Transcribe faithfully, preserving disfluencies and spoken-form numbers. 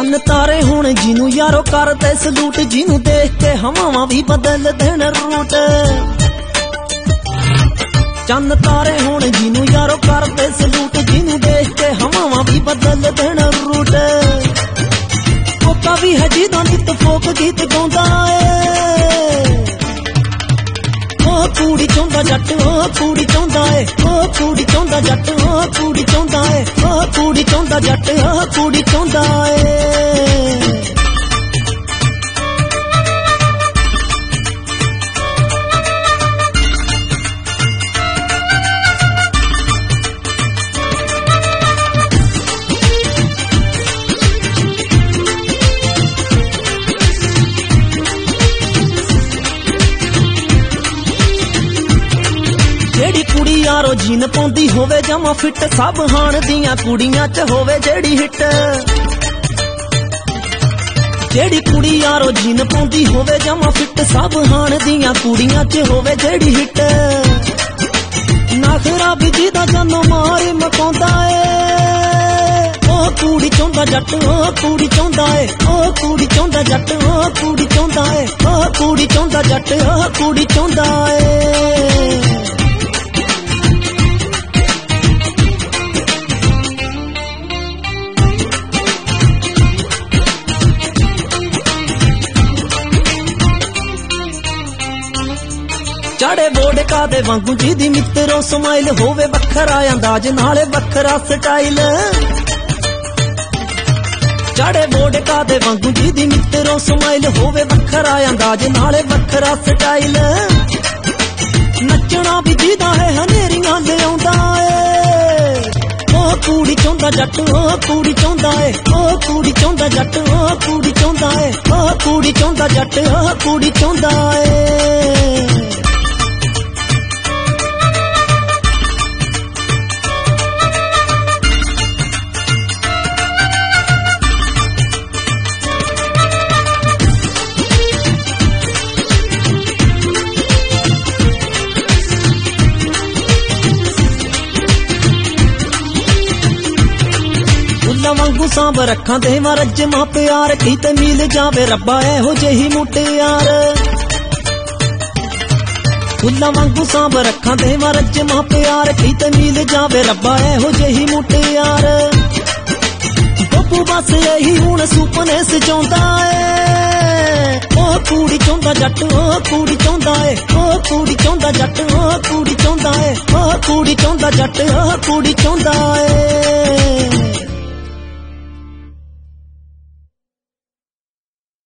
ਚੰਨ ਤਾਰੇ ਹੁਣ ਜਿਹਨੂੰ ਯਾਰੋ ਕਰਦੇ ਸਲੂਟ, ਜਿਹਨੂੰ ਦੇਖ ਕੇ ਹਵਾਵਾਂ ਵੀ ਬਦਲ ਦੇਣ ਰੂਟ। ਚੰਨ ਤਾਰੇ ਹੁਣ ਜਿਹਨੂੰ ਯਾਰੋ ਕਰਦੇ ਸਲੂਟ, ਜਿਹਨੂੰ ਦੇਖ ਕੇ ਹਵਾਵਾਂ ਵੀ ਬਦਲ ਦੇਣ ਰੂਟ। ਕੋਕਾ ਵੀ ਹੈ ਜਿਹਦਾ ਨਿੱਤ ਫੋਕ ਗੀਤ ਗਾਉਂਦਾ ਏ, ਉਹ ਕੁੜੀ ਚਾਹੁੰਦਾ ਜੱਟ, ਉਹ ਕੁੜੀ ਚਾਹੁੰਦਾ ਏ, ਉਹ ਕੁੜੀ ਚਾਹੁੰਦਾ ਜੱਟ, ਉਹ ਕੁੜੀ ਚਾਹੁੰਦਾ ਏ, ਉਹ ਕੁੜੀ ਚਾਹੁੰਦਾ ਜੱਟ, ਉਹ ਕੁੜੀ ਚਾਹੁੰਦਾ ਏ। ਜਿਹੜੀ ਕੁੜੀ ਯਾਰੋ ਜੀਨ ਪਾਉਂਦੀ ਹੋਵੇ ਜਮਾ ਫਿੱਟ, ਸਭ ਹਾਣ ਦੀਆਂ ਕੁੜੀਆਂ ਚ ਹੋਵੇ ਜਿਹੜੀ ਹਿੱਟ। ਜਿਹੜੀ ਕੁੜੀ ਯਾਰੋ ਜੀਨ ਪਾਉਂਦੀ ਹੋਵੇ ਜਮਾ ਫਿੱਟ, ਸਭ ਹਾਣ ਦੀਆਂ ਕੁੜੀਆਂ ਚ ਹੋਵੇ ਜਿਹੜੀ ਹਿੱਟ। ਨਖਰਾ ਵੀ ਜਿਹਦਾ ਜਨਮ ਮਾਰੇ ਮਕਾਉਂਦਾ ਏ, ਉਹ ਕੁੜੀ ਚਾਹੁੰਦਾ ਜੱਟ, ਉਹ ਕੁੜੀ ਚਾਹੁੰਦਾ ਏ, ਉਹ ਕੁੜੀ ਚਾਹੁੰਦਾ ਜੱਟ, ਉਹ ਕੁੜੀ ਚਾਹੁੰਦਾ ਏ, ਉਹ ਕੁੜੀ ਚਾਹੁੰਦਾ ਜੱਟ, ਉਹ ਕੁੜੀ ਚਾਹੁੰਦਾ ਏ। ਚਾੜੇ ਵੋਡਕਾ ਦੇ ਵਾਂਗੂ ਜਿਹਦੀ ਮਿੱਤਰੋ ਸਮਾਈਲ ਹੋਵੇ, ਵੱਖਰਾ ਅੰਦਾਜ਼ ਨਾਲੇ ਵੱਖਰਾ ਸਟਾਈਲ। ਚਾੜੇ ਵੋਡਕਾ ਦੇ ਵਾਂਗੂ ਜਿਹਦੀ ਮਿੱਤਰੋ ਸਮਾਈਲ ਹੋਵੇ, ਵੱਖਰਾ ਅੰਦਾਜ਼ ਨਾਲੇ ਵੱਖਰਾ ਸਟਾਈਲ। ਨੱਚਣਾ ਵੀ ਜਿਹਦਾ ਹੈ ਹਨੇਰੀਆਂ ਲਿਆਉਂਦਾ ਏ, ਉਹ ਕੁੜੀ ਚਾਹੁੰਦਾ ਜੱਟ, ਉਹ ਕੁੜੀ ਚਾਹੁੰਦਾ ਏ, ਉਹ ਕੁੜੀ ਚਾਹੁੰਦਾ ਜੱਟ, ਉਹ ਕੁੜੀ ਚਾਹੁੰਦਾ ਏ, ਉਹ ਕੁੜੀ ਚਾਹੁੰਦਾ ਜੱਟ, ਉਹ ਕੁੜੀ ਚਾਹੁੰਦਾ ਏ। ਵਾਂਗੂ ਸਾਂਭ ਰੱਖਾਂ ਦੇਵਾਂ ਰੱਜਮਾਂ ਪਿਆਰ, ਕਿਤੇ ਮਿਲ ਜਾਵੇ ਰੱਬਾ ਇਹੋ ਜਿਹੀ ਮੁਟਿਆਰ। ਫੁੱਲਾਂ ਵਾਂਗੂ ਸਾਂਭ ਰੱਖਾਂ ਦੇਵਾਂ ਰੱਜਮਾਂ ਪਿਆਰ, ਕਿਤੇ ਮਿਲ ਜਾਵੇ ਰੱਬਾ ਇਹੋ ਜਿਹੀ ਮੁਟਿਆਰ। ਬੱਬੂ ਬਸ ਇਹੀ ਹੁਣ ਸੁਪਨੇ ਸਜਾਉਂਦਾ ਏ, ਉਹ ਕੁੜੀ ਚਾਹੁੰਦਾ ਜੱਟ, ਉਹ ਕੁੜੀ ਚਾਹੁੰਦਾ ਏ, ਉਹ ਕੁੜੀ ਚਾਹੁੰਦਾ ਜੱਟ, ਉਹ ਕੁੜੀ ਚਾਹੁੰਦਾ ਏ, ਉਹ ਕੁੜੀ ਚਾਹੁੰਦਾ ਜੱਟ, ਉਹ ਕੁੜੀ ਚਾਹੁੰਦਾ ਏ।